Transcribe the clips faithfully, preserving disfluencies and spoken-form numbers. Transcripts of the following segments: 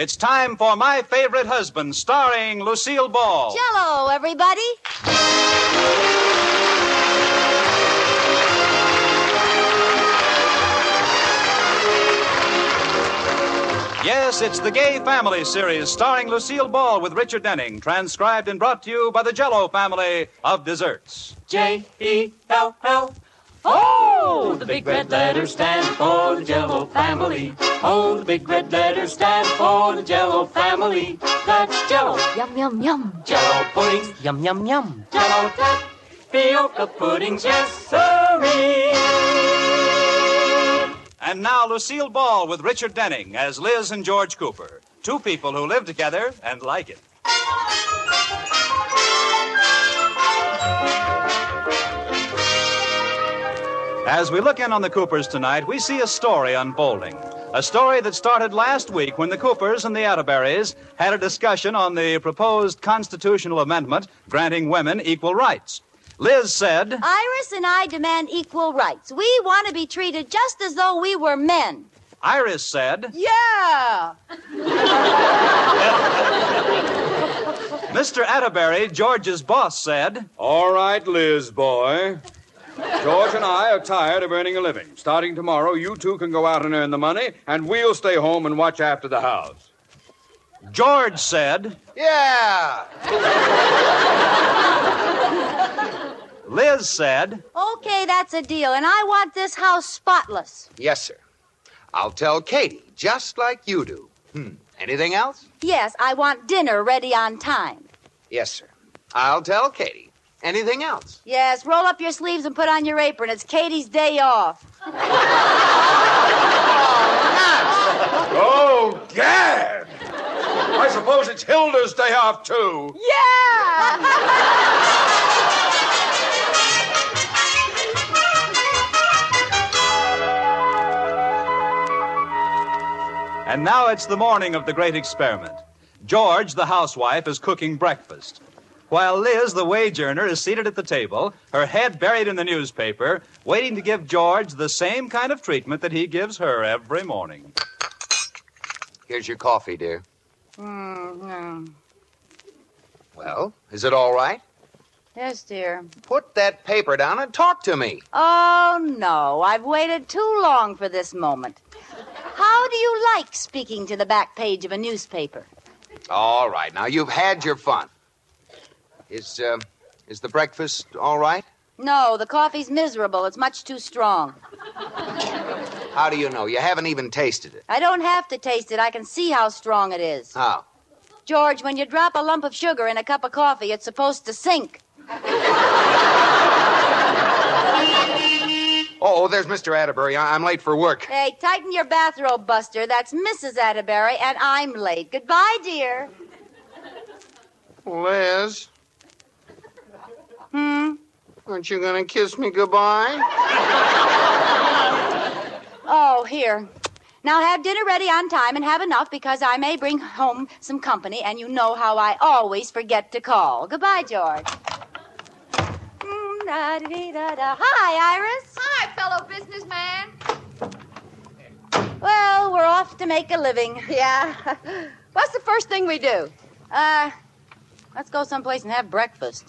It's time for My Favorite Husband, starring Lucille Ball. Jell-O, everybody. Yes, it's the Gay Family series starring Lucille Ball with Richard Denning, transcribed and brought to you by the Jell-O family of desserts. J E L L Oh, the big red letters stand for the Jell-O family. Oh, the big red letters stand for the Jell-O family. That's Jell-O. Yum, yum, yum. Jell-O puddings. Yum, yum, yum. Jell-O tapioca puddings, yes, sirree. And now Lucille Ball with Richard Denning as Liz and George Cooper, two people who live together and like it. As we look in on the Coopers tonight, we see a story unfolding. A story that started last week when the Coopers and the Atterberries had a discussion on the proposed constitutional amendment granting women equal rights. Liz said, Iris and I demand equal rights. We want to be treated just as though we were men. Iris said, Yeah. Mister Atterbury, George's boss, said, All right, Liz, boy. George and I are tired of earning a living. Starting tomorrow, you two can go out and earn the money, and we'll stay home and watch after the house. George said, Yeah. Liz said, Okay, that's a deal, and I want this house spotless. Yes, sir. I'll tell Katie, just like you do. Hmm. Anything else? Yes, I want dinner ready on time. Yes, sir. I'll tell Katie. Anything else? Yes, roll up your sleeves and put on your apron. It's Katie's day off. Oh, gad! I suppose it's Hilda's day off, too. And now it's the morning of the great experiment. George, the housewife, is cooking breakfast, while Liz, the wage earner, is seated at the table, her head buried in the newspaper, waiting to give George the same kind of treatment that he gives her every morning. Here's your coffee, dear. Mm-hmm. Well, is it all right? Yes, dear. Put that paper down and talk to me. Oh, no. I've waited too long for this moment. How do you like speaking to the back page of a newspaper? All right. Now, you've had your fun. Is, uh, is the breakfast all right? No, the coffee's miserable. It's much too strong. How do you know? You haven't even tasted it. I don't have to taste it. I can see how strong it is. How? George, when you drop a lump of sugar in a cup of coffee, it's supposed to sink. Oh, there's Mister Atterbury. I- I'm late for work. Hey, tighten your bathrobe, Buster. That's Missus Atterbury, and I'm late. Goodbye, dear. Liz? Hmm? Aren't you going to kiss me goodbye? Oh, here. Now have dinner ready on time and have enough because I may bring home some company, and you know how I always forget to call. Goodbye, George. Mm-da-dee-da-da. Hi, Iris. Hi, fellow businessman. Well, we're off to make a living. Yeah. What's the first thing we do? Uh, let's go someplace and have breakfast.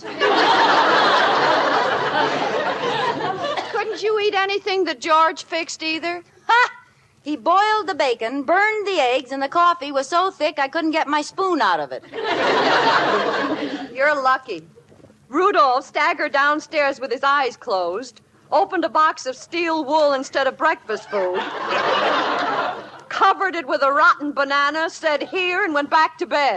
Couldn't you eat anything that George fixed either? Ha! He boiled the bacon, burned the eggs, and the coffee was so thick I couldn't get my spoon out of it. You're lucky. Rudolph staggered downstairs with his eyes closed, opened a box of steel wool instead of breakfast food, covered it with a rotten banana, said here, and went back to bed.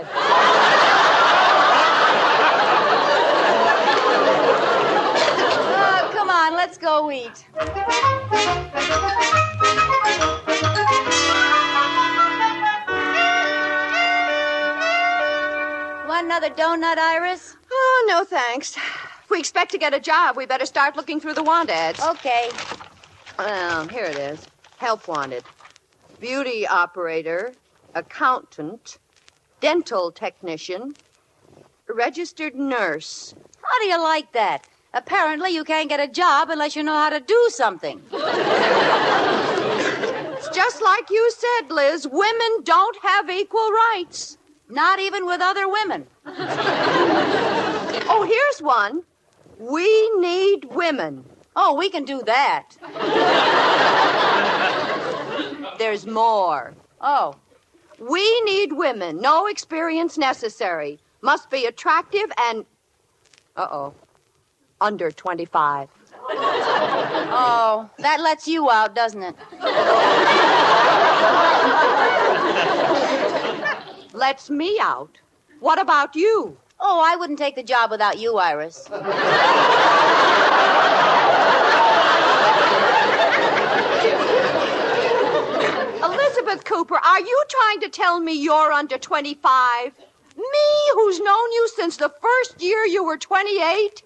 Oh, come on, let's go eat. Want another donut, Iris? Oh, no thanks. If we expect to get a job, we better start looking through the want ads. Okay. Well, here it is. Help wanted. Beauty operator, accountant, dental technician, registered nurse. How do you like that? Apparently you can't get a job unless you know how to do something. It's just like you said, Liz, women don't have equal rights. Not even with other women. Oh, here's one. We need women. Oh, we can do that. There's more. Oh. We need women. No experience necessary. Must be attractive and... Uh-oh. Under twenty-five. Oh, that lets you out, doesn't it? Lets me out. What about you? Oh, I wouldn't take the job without you, Iris. Elizabeth Cooper, are you trying to tell me you're under twenty-five? Me, who's known you since the first year you were twenty-eight?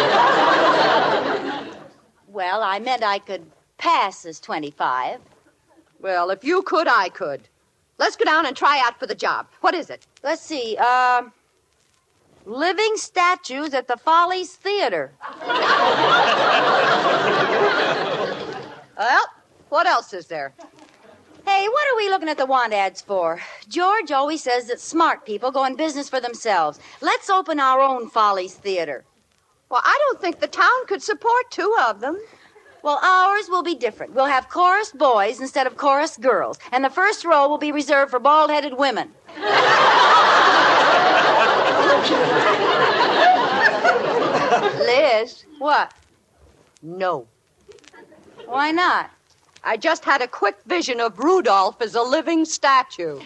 Well, I meant I could pass as twenty-five. Well, if you could, I could. Let's go down and try out for the job. What is it? Let's see. Uh, living statues at the Follies Theater. Well, what else is there? Hey, what are we looking at the want ads for? George always says that smart people go in business for themselves. Let's open our own Follies Theater. Well, I don't think the town could support two of them. Well, ours will be different. We'll have chorus boys instead of chorus girls. And the first row will be reserved for bald-headed women. Liz. What? No. Why not? I just had a quick vision of Rudolph as a living statue.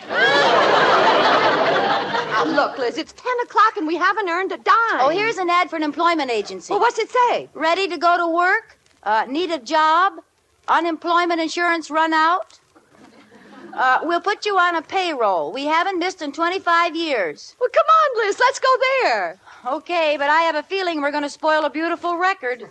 Now, look, Liz, it's ten o'clock and we haven't earned a dime. Oh, here's an ad for an employment agency. Well, what's it say? Ready to go to work? Uh, need a job? Unemployment insurance run out? Uh, we'll put you on a payroll. We haven't missed in twenty-five years. Well, come on, Liz, let's go there. Okay, but I have a feeling we're going to spoil a beautiful record.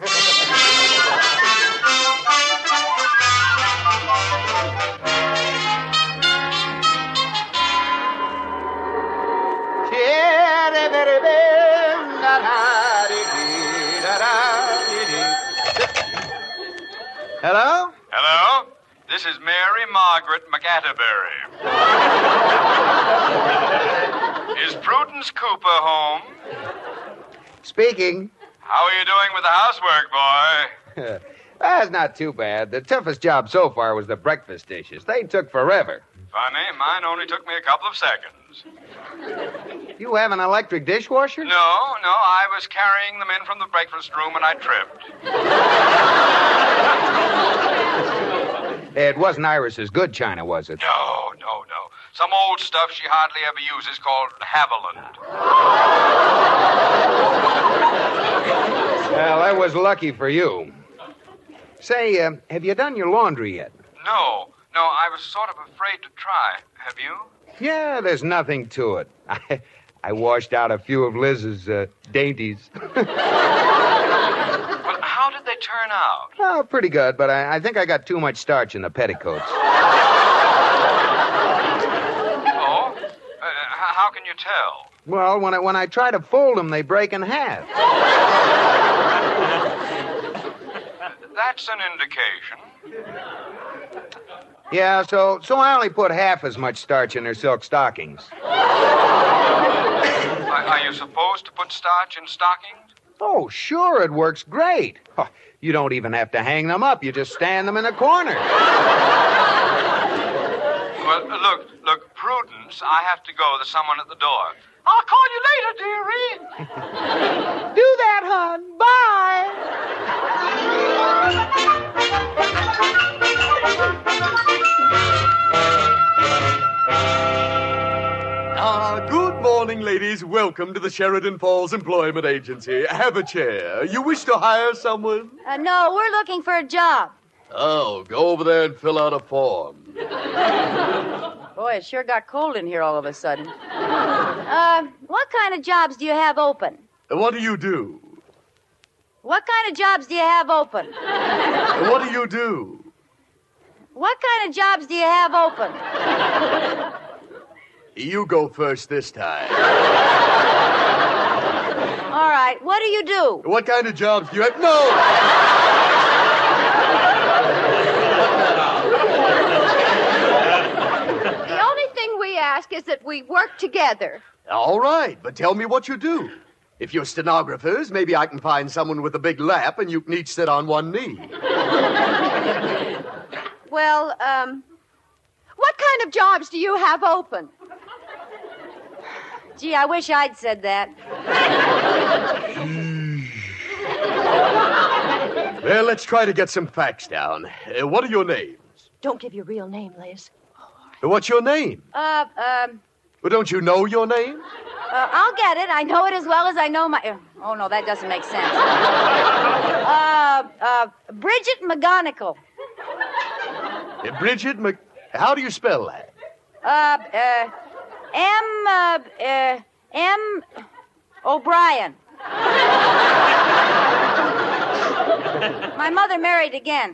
Hello? Hello? This is Mary Margaret McAtterbury. Is Prudence Cooper home? Speaking. How are you doing with the housework, boy? That's not too bad. The toughest job so far was the breakfast dishes. They took forever. Funny, mine only took me a couple of seconds. You have an electric dishwasher? No, no, I was carrying them in from the breakfast room and I tripped. It wasn't Iris's good china, was it? No, no, no. Some old stuff she hardly ever uses called Haviland. Well, that was lucky for you. Say, uh, have you done your laundry yet? No, no, I was sort of afraid to try. Have you? Yeah, there's nothing to it. I, I washed out a few of Liz's uh, dainties. Well, how did they turn out? Oh, pretty good, but I, I think I got too much starch in the petticoats. Oh? Uh, how can you tell? Well, when I, when I try to fold them, they break in half. That's an indication. Yeah, so so I only put half as much starch in their silk stockings. Are, are you supposed to put starch in stockings? Oh, sure, it works great. Oh, you don't even have to hang them up. You just stand them in a corner. Well, look, look, Prudence, I have to go. There's someone at the door. I'll call you later, dearie. Do that, hon. Bye. Ah, good morning, ladies. Welcome to the Sheridan Falls Employment Agency. Have a chair. You wish to hire someone? Uh, no, we're looking for a job. Oh, go over there and fill out a form. Boy, it sure got cold in here all of a sudden. Uh, what kind of jobs do you have open? What do you do? What kind of jobs do you have open? What do you do? What kind of jobs do you have open? You go first this time. All right, what do you do? What kind of jobs do you have? No! is that we work together. All right, but tell me what you do. If you're stenographers, maybe I can find someone with a big lap and you can each sit on one knee. Well, um, what kind of jobs do you have open? Gee, I wish I'd said that. Well, let's try to get some facts down. Uh, what are your names? Don't give your real name, Liz. What's your name? Uh, um, Well, don't you know your name? uh, I'll get it. I know it as well as I know my... Oh, no, that doesn't make sense. uh, uh, Bridget McGonigal. Uh, Bridget Mc... How do you spell that? Uh, uh, M, uh, uh, M. O'Brien. My mother married again.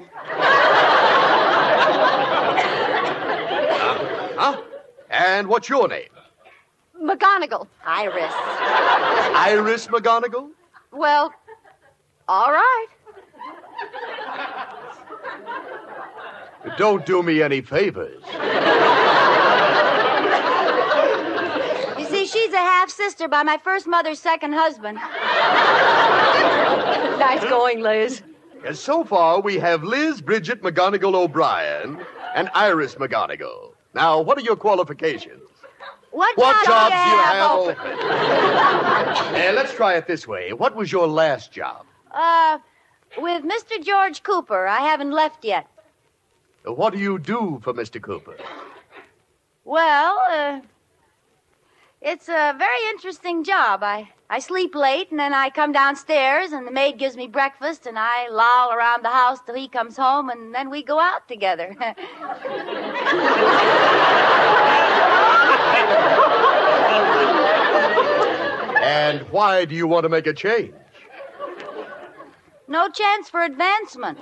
Huh? And what's your name? McGonigal. Iris. Iris McGonigal? Well, all right. Don't do me any favors. You see, she's a half-sister by my first mother's second husband. Nice going, Liz. Uh, So far, we have Liz Bridget McGonigal O'Brien and Iris McGonigal. Now, what are your qualifications? What, What job jobs do you have open? open? Uh, let's try it this way. What was your last job? Uh, with Mister George Cooper. I haven't left yet. Uh, What do you do for Mister Cooper? Well, uh, it's a very interesting job. I, I sleep late, and then I come downstairs, and the maid gives me breakfast, and I loll around the house till he comes home, and then we go out together. And why do you want to make a change? No chance for advancement.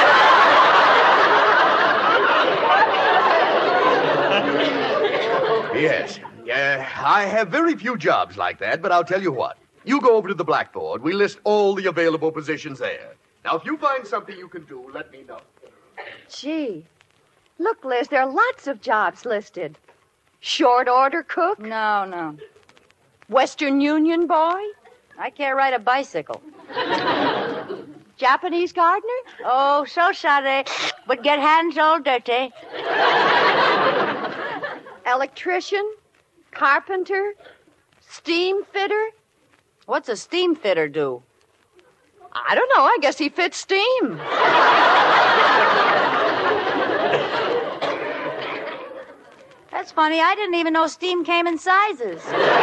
Yes. Uh, I have very few jobs like that, but I'll tell you what. You go over to the blackboard. We list all the available positions there. Now, if you find something you can do, let me know. Gee. Look, Liz, there are lots of jobs listed. Short order cook, No, no. Western Union boy, I can't ride a bicycle. Japanese gardener. Oh, so sorry, but get hands all dirty. Electrician, carpenter, steam fitter. What's a steam fitter do? I don't know. I guess he fits steam. That's funny. I didn't even know steam came in sizes.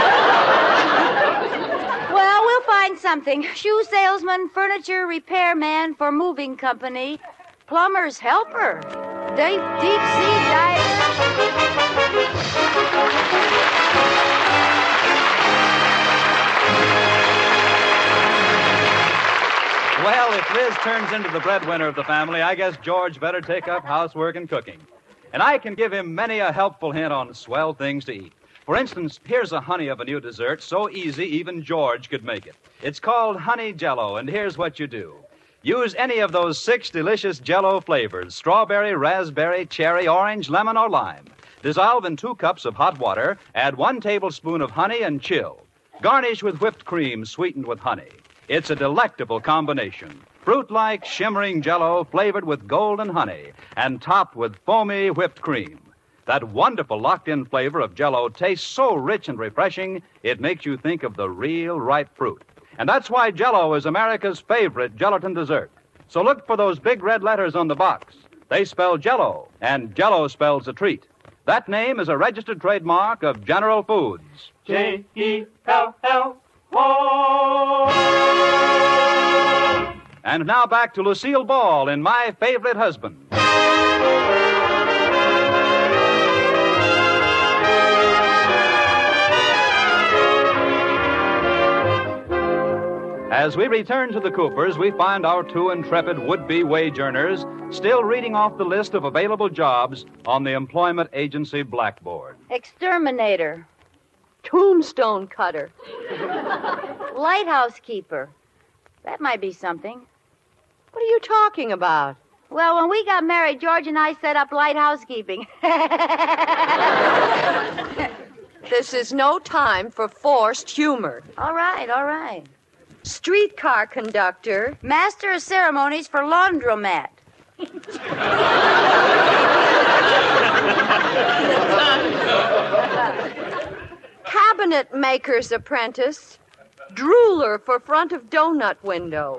Well, we'll find something. Shoe salesman, furniture repairman for moving company, plumber's helper, deep, deep sea Well, if Liz turns into the breadwinner of the family, I guess George better take up housework and cooking. And I can give him many a helpful hint on swell things to eat. For instance, here's a honey of a new dessert so easy even George could make it. It's called Honey Jell-O, and here's what you do. Use any of those six delicious Jell-O flavors, strawberry, raspberry, cherry, orange, lemon, or lime. Dissolve in two cups of hot water, add one tablespoon of honey, and chill. Garnish with whipped cream sweetened with honey. It's a delectable combination. Fruit-like, shimmering Jell-O flavored with golden honey and topped with foamy whipped cream. That wonderful locked-in flavor of Jell-O tastes so rich and refreshing, it makes you think of the real ripe fruit. And that's why Jell-O is America's favorite gelatin dessert. So look for those big red letters on the box. They spell Jell-O, and Jell-O spells a treat. That name is a registered trademark of General Foods. J E L L O. And now back to Lucille Ball in My Favorite Husband. As we return to the Coopers, we find our two intrepid would-be wage earners still reading off the list of available jobs on the employment agency blackboard. exterminator, Tombstone cutter. lighthouse keeper. That might be something. What are you talking about? Well, when we got married, George and I set up lighthouse keeping. This is no time for forced humor. All right, all right. Streetcar conductor. Master of ceremonies for laundromat. Cabinet maker's apprentice. Drooler for front of donut window.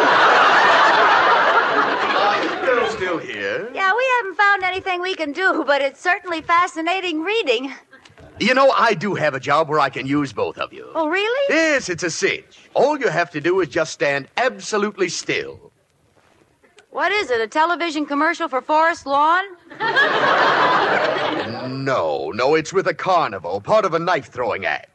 Are you girls still here? Yeah, we haven't found anything we can do, but it's certainly fascinating reading. You know, I do have a job where I can use both of you. Oh, really? Yes, it's a cinch. All you have to do is just stand absolutely still. What is it, a television commercial for Forest Lawn? No, no, it's with a carnival, part of a knife-throwing act.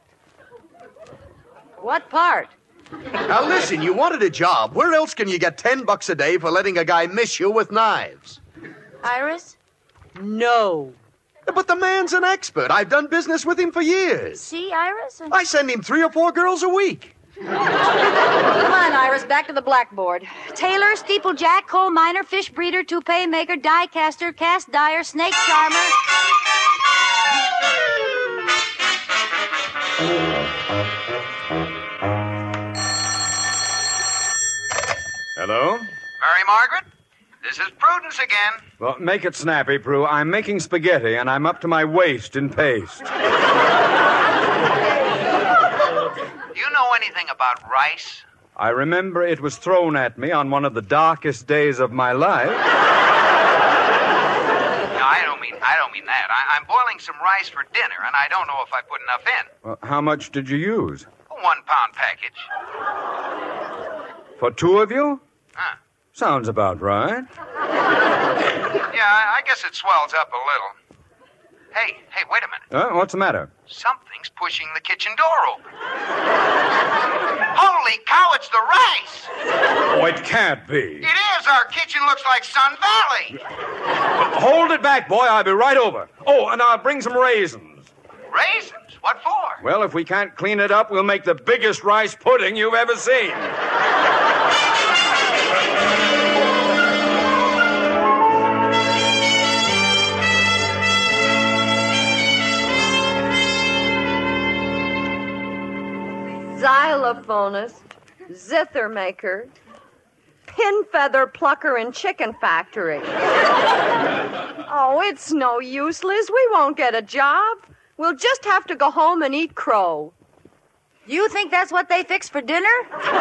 What part? Now listen, you wanted a job. Where else can you get ten bucks a day for letting a guy miss you with knives? Iris? No. But the man's an expert. I've done business with him for years. See, Iris? I send him three or four girls a week. Come on, Iris, back to the blackboard. Tailor, steeplejack, coal miner, fish breeder, toupee maker, die caster, cast dyer, snake charmer. Hello? Mary Margaret? This is Prudence again. Well, make it snappy, Prue. I'm making spaghetti, and I'm up to my waist in paste. Do you know anything about rice? I remember it was thrown at me on one of the darkest days of my life. No, I don't mean I don't mean that. I, I'm boiling some rice for dinner, and I don't know if I put enough in. Well, how much did you use? A one-pound package. For two of you? Huh. Sounds about right. Yeah, I, I guess it swells up a little. Hey, hey, wait a minute. Uh, what's the matter? Something's pushing the kitchen door open. Holy cow, it's the rice! Oh, it can't be. It is. Our kitchen looks like Sun Valley. Hold it back, boy. I'll be right over. Oh, and I'll bring some raisins. Raisins? What for? Well, if we can't clean it up, we'll make the biggest rice pudding you've ever seen. Xylophonist, zither maker, pin feather plucker and chicken factory. Oh, it's no use, Liz. We won't get a job. We'll just have to go home and eat crow. You think that's what they fix for dinner?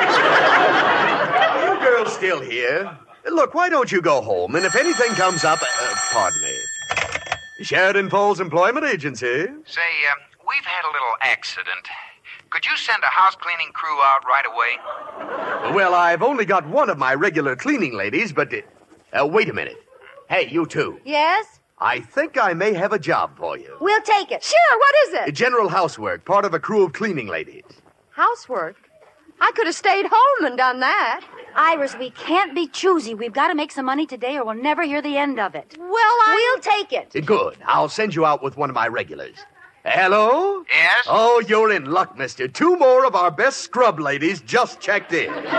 You girls still here? Look, why don't you go home, and if anything comes up... Uh, pardon me. Sheridan Falls Employment Agency. Say, uh, we've had a little accident. Could you send a house cleaning crew out right away? Well, I've only got one of my regular cleaning ladies, but... Uh, uh, wait a minute. Hey, you two. Yes? I think I may have a job for you. We'll take it. Sure, what is it? General housework, part of a crew of cleaning ladies. Housework? I could have stayed home and done that. Iris, we can't be choosy. We've got to make some money today or we'll never hear the end of it. Well, I... We'll take it. Good. I'll send you out with one of my regulars. Hello? Yes? Oh, you're in luck, mister. Two more of our best scrub ladies just checked in. Good.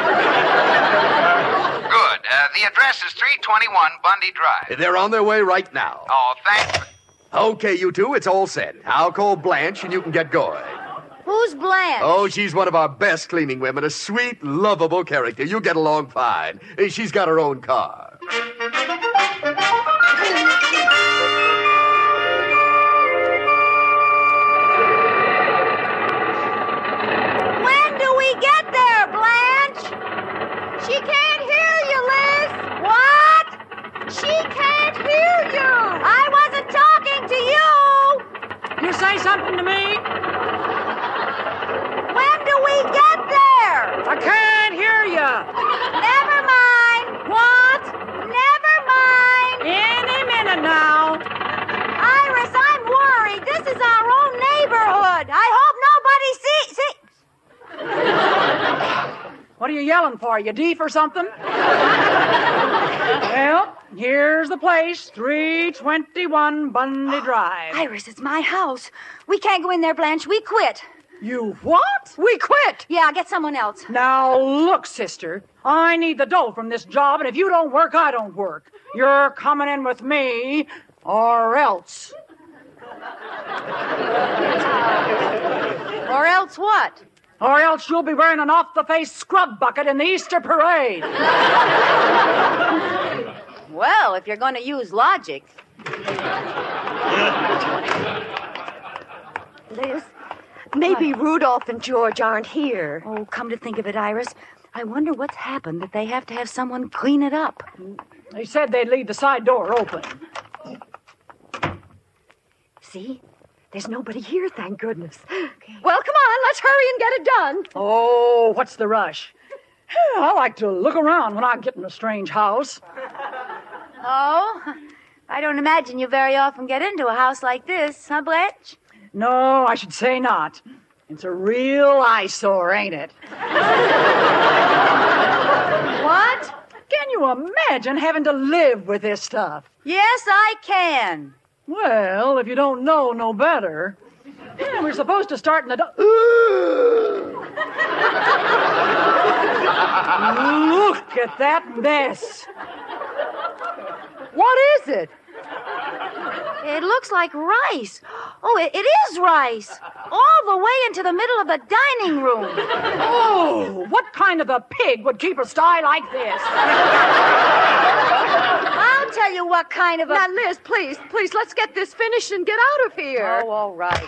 Uh, the address is three twenty-one Bundy Drive. They're on their way right now. Oh, thanks. Okay, you two, it's all set. I'll call Blanche and you can get going. Who's Blanche? Oh, she's one of our best cleaning women, a sweet, lovable character. You'll get along fine. She's got her own car. When do we get there, Blanche? She can't hear you, Liz. What? She can't hear you. I wasn't talking to you. You say something to me? When do we get there? I can't hear you. Never mind. What? Never mind. Any minute now. Iris, I'm worried. This is our own neighborhood. I hope nobody sees. See- What are you yelling for? You deaf or something? Well, here's the place, three twenty-one Bundy Drive. Iris, it's my house. We can't go in there, Blanche. We quit. You what? We quit. Yeah, get someone else. Now, look, sister, I need the dough from this job, and if you don't work, I don't work. You're coming in with me, or else. Or else what? Or else you'll be wearing an off-the-face scrub bucket in the Easter parade. Well, if you're going to use logic. Liz, maybe Rudolph and George aren't here. Oh, come to think of it, Iris, I wonder what's happened that they have to have someone clean it up. They said they'd leave the side door open. See? There's nobody here, thank goodness. Okay. Well, come on, let's hurry and get it done. Oh, what's the rush? I like to look around when I get in a strange house. Oh, I don't imagine you very often get into a house like this, huh, Bletch? No, I should say not. It's a real eyesore, ain't it? What? Can you imagine having to live with this stuff? Yes, I can. Well, if you don't know no better. Yeah, we're supposed to start in the... Do- Look at that mess. What is it? It looks like rice. Oh, it, it is rice. All the way into the middle of the dining room. Oh, what kind of a pig would keep a sty like this? I'll tell you what kind of a... Now, Liz, please, please, let's get this finished and get out of here. Oh, all right.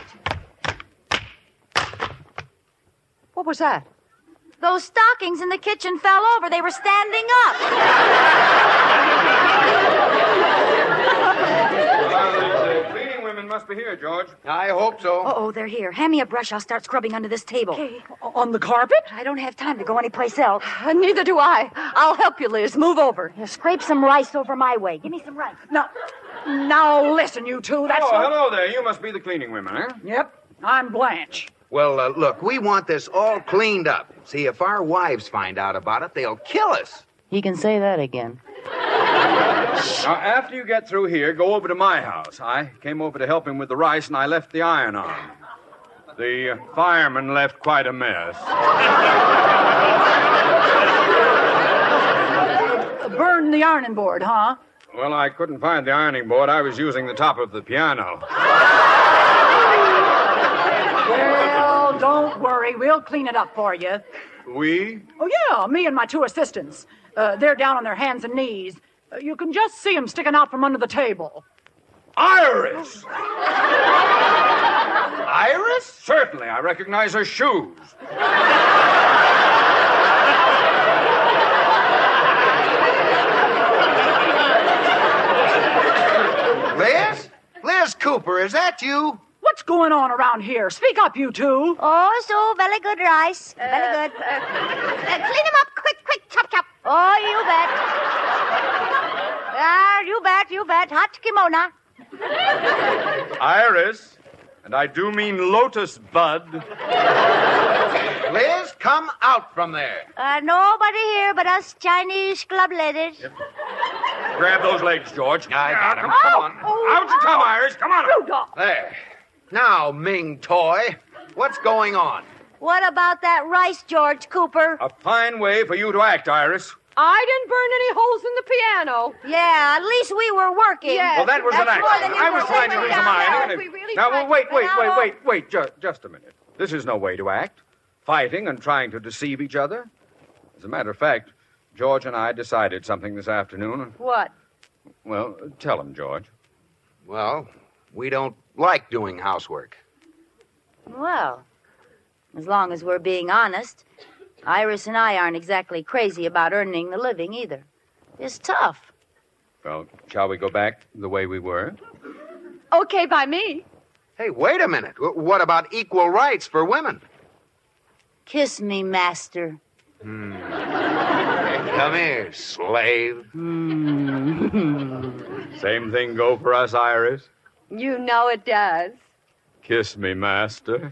What was that? Those stockings in the kitchen fell over. They were standing up. Well, the cleaning women must be here, George. I hope so. Uh-oh, they're here. Hand me a brush. I'll start scrubbing under this table. Okay. On the carpet? I don't have time to go anyplace else. Uh, neither do I. I'll help you, Liz. Move over. Here, scrape some rice over my way. Give me some rice. Now, now listen, you two. That's Oh, what- hello there. You must be the cleaning women, eh? Yep, I'm Blanche. Well, uh, look, we want this all cleaned up. See, if our wives find out about it, they'll kill us. He can say that again. Now, after you get through here, go over to my house. I came over to help him with the rice, and I left the iron on. The uh, fireman left quite a mess. Burn the ironing board, huh? Well, I couldn't find the ironing board. I was using the top of the piano. Well, don't worry. We'll clean it up for you. We? Oh, yeah, me and my two assistants. Uh, they're down on their hands and knees. Uh, you can just see them sticking out from under the table. Iris! Iris? Certainly. I recognize her shoes. Liz? Liz Cooper, is that you? What's going on around here? Speak up, you two. Oh, so very good rice. Very good. Uh, uh, clean him up. Quick, quick. Chop, chop. Oh, you bet. Ah, you bet, you bet. Hot kimono. Iris, and I do mean Lotus Bud. Liz, come out from there. Uh, nobody here but us Chinese club ladies. Yep. Grab those legs, George. I got him. Come, come on. Oh, Out you come, Iris. Come on. Rudolph. There. Now, Ming Toy, what's going on? What about that rice, George Cooper? A fine way for you to act, Iris. I didn't burn any holes in the piano. Yeah, at least we were working. Yes. Well, that was That's an more accident. than you I was were trying to living do some down ironing. there. and it- We really Now, tried wait, to- wait, wait, Now- wait, wait, ju- just a minute. This is no way to act. Fighting and trying to deceive each other. As a matter of fact, George and I decided something this afternoon. What? Well, tell him, George. Well, we don't like doing housework. Well, as long as we're being honest, Iris and I aren't exactly crazy about earning the living either. It's tough. Well, shall we go back the way we were? Okay, by me. Hey, wait a minute. W- what about equal rights for women? Kiss me, master. Hmm. Hey, come here, slave. Same thing go for us, Iris. You know it does. Kiss me, master.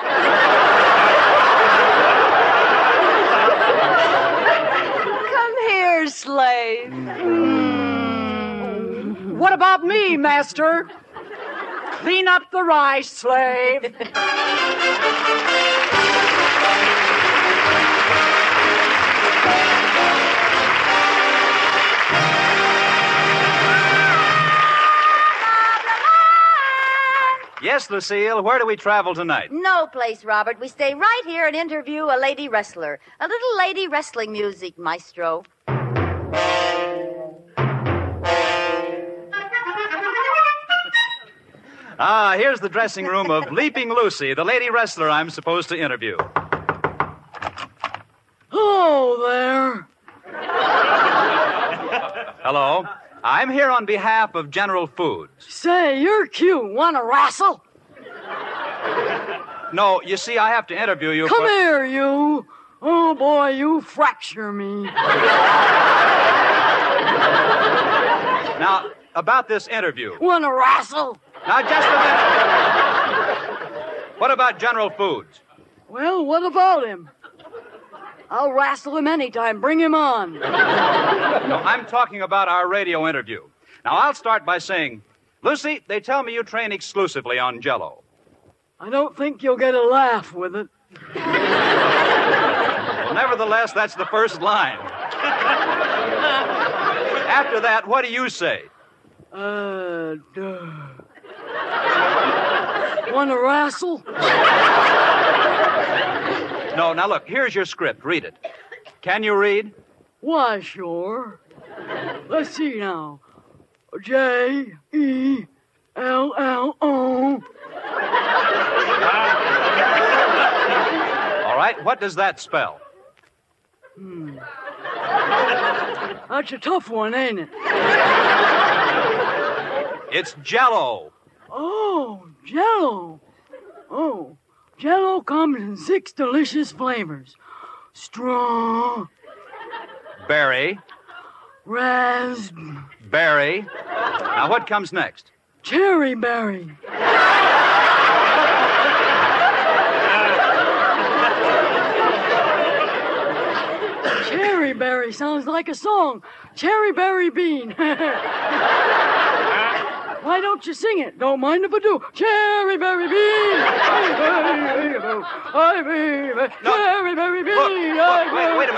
Come here, slave. What about me, master? Clean up the rice, slave. Yes, Lucille, where do we travel tonight? No place, Robert. We stay right here and interview a lady wrestler. A little lady wrestling music, maestro. Ah, here's the dressing room of Leaping Lucy, the lady wrestler I'm supposed to interview. Hello there. Hello. I'm here on behalf of General Foods. Say, you're cute. Want to wrestle? No, you see, I have to interview you. Come for... here, you. Oh, boy, you fracture me. Now, about this interview. Want to wrestle? Now, just a minute. What about General Foods? Well, what about him? I'll wrestle him anytime. Bring him on. No, I'm talking about our radio interview. Now, I'll start by saying, Lucy, they tell me you train exclusively on Jell-O. I don't think you'll get a laugh with it. Well, nevertheless, that's the first line. After that, what do you say? Uh, duh. Want to wrestle? No, now look, here's your script. Read it. Can you read? Why, sure. Let's see now. J E L L O. All right, what does that spell? Hmm. That's a tough one, ain't it? It's Jell-O. Oh, Jell-O. Oh, Jell-O comes in six delicious flavors. Straw. Berry. Raspberry. Now, what comes next? Cherry berry. Cherry berry sounds like a song. Cherry berry bean. Why don't you sing it? Don't mind if I do. Cherry berry bean. I be cherry berry bean. Look, look, wait, wait a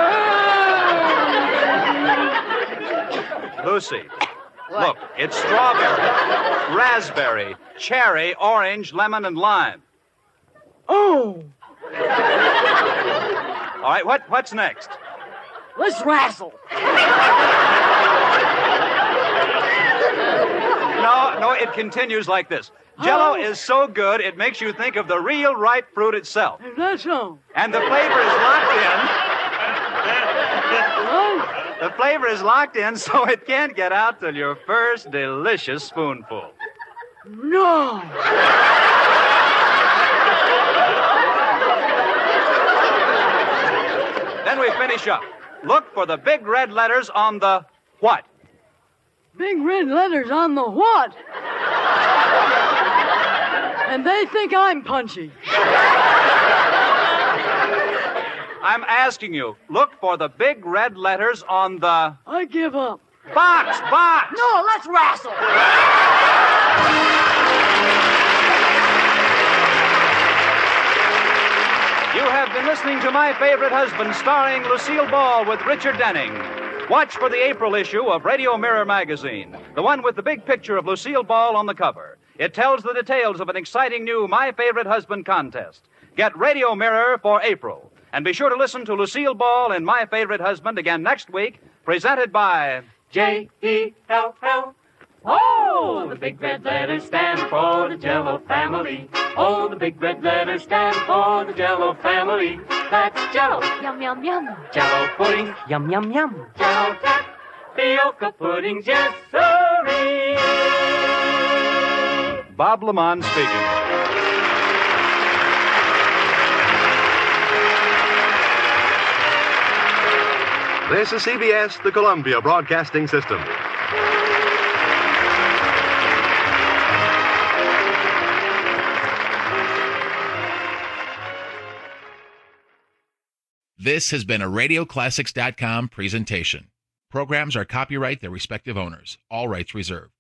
minute. Lucy, What? look, it's strawberry, raspberry, cherry, orange, lemon, and lime. Oh. All right, what, what's next? Let's wrestle. No, no, it continues like this. Jell-O is so good, it makes you think of the real ripe fruit itself. Is that so? And the flavor is locked in. The flavor is locked in, so it can't get out till your first delicious spoonful. No. Then we finish up. Look for the big red letters on the what? Big red letters on the what? And they think I'm punchy. I'm asking you, look for the big red letters on the... I give up. Box, box! No, let's wrestle. You have been listening to My Favorite Husband, starring Lucille Ball with Richard Denning. Watch for the April issue of Radio Mirror magazine, the one with the big picture of Lucille Ball on the cover. It tells the details of an exciting new My Favorite Husband contest. Get Radio Mirror for April. And be sure to listen to Lucille Ball and My Favorite Husband again next week, presented by... J E L L. Oh, the big red letters stand for the Jell-O family. Oh, the big red letters stand for the Jell-O family. That's Jell-O. Yum, yum, yum. Jell-O pudding. Yum, yum, yum. Jell-O tapioca pudding, yes, sirree. Bob Lamont speaking. This is C B S, the Columbia Broadcasting System. This has been a Radio Classics dot com presentation. Programs are copyright their respective owners. All rights reserved.